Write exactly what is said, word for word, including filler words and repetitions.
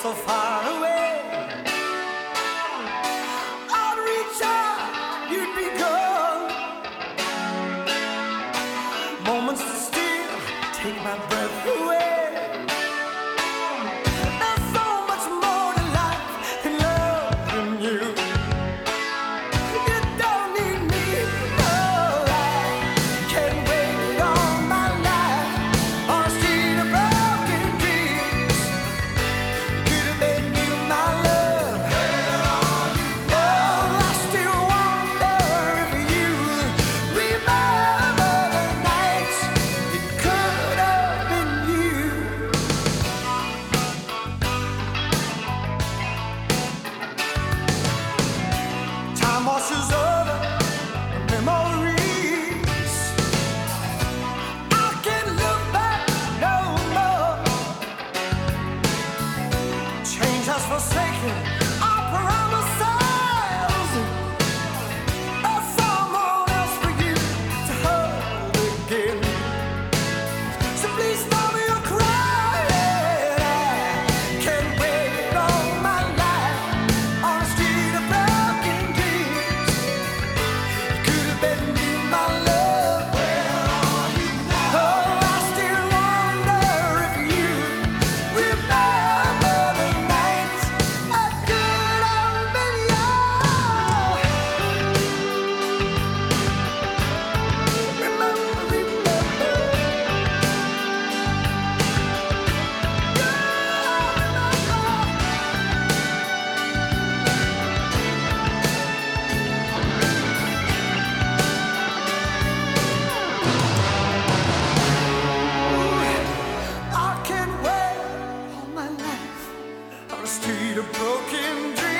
so far away. I'd reach out, you'd be gone. Moments to steal, take my breath away. There's so much more to life and love than you. You don't need me, no, I can't wait all my life on a street of broken dreams. Could have been you, my love. Oh, I still wonder if you remember the nights it could have been you. Time washes over memories. I can't look back no more. Change has forsaken our promises. There's someone else for you to hold again. So please stop your crying. I can't wait all my life on a street of broken dreams. Could have been you, my love. Where are you now? Oh, I still wonder if you remember the nights I could have been yours. Remember, remember. I can't wait all my life on a street of broken dreams.